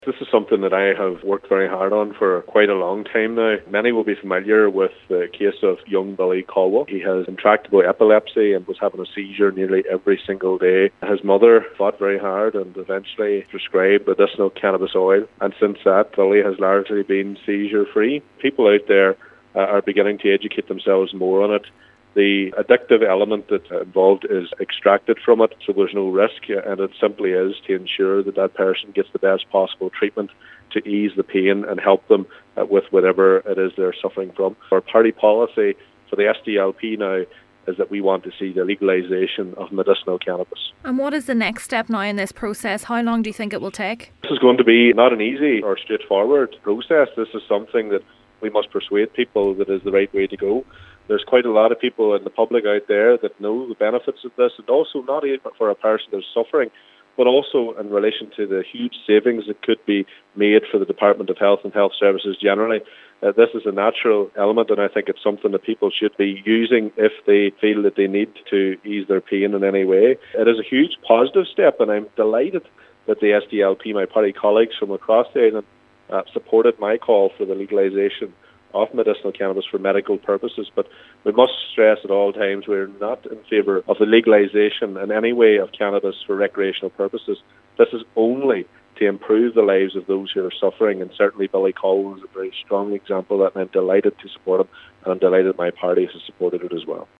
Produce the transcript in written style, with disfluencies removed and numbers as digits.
This is something that I have worked very hard on for quite a long time now. Many will be familiar with the case of young Billy Caldwell. He has intractable epilepsy and was having a seizure nearly every single day. His mother fought very hard and eventually prescribed medicinal cannabis oil. And since that, Billy has largely been seizure-free. People out there are beginning to educate themselves more on it. The addictive element that's involved is extracted from it, so there's no risk, and it simply is to ensure that that person gets the best possible treatment to ease the pain and help them with whatever it is they're suffering from. Our party policy for the SDLP now is that we want to see the legalisation of medicinal cannabis. And what is the next step now in this process? How long do you think it will take? This is going to be not an easy or straightforward process. This is something that we must persuade people that is the right way to go. There's quite a lot of people in the public out there that know the benefits of this, and also not even for a person that's suffering, but also in relation to the huge savings that could be made for the Department of Health and Health Services generally. This is a natural element, and I think it's something that people should be using if they feel that they need to ease their pain in any way. It is a huge positive step, and I'm delighted that the SDLP, my party colleagues from across the island, supported my call for the legalisation of medicinal cannabis for medical purposes. But we must stress at all times we're not in favour of the legalisation in any way of cannabis for recreational purposes. This is only to improve the lives of those who are suffering, and certainly Billy Caldwell is a very strong example of that, and I'm delighted to support him, and I'm delighted my party has supported it as well.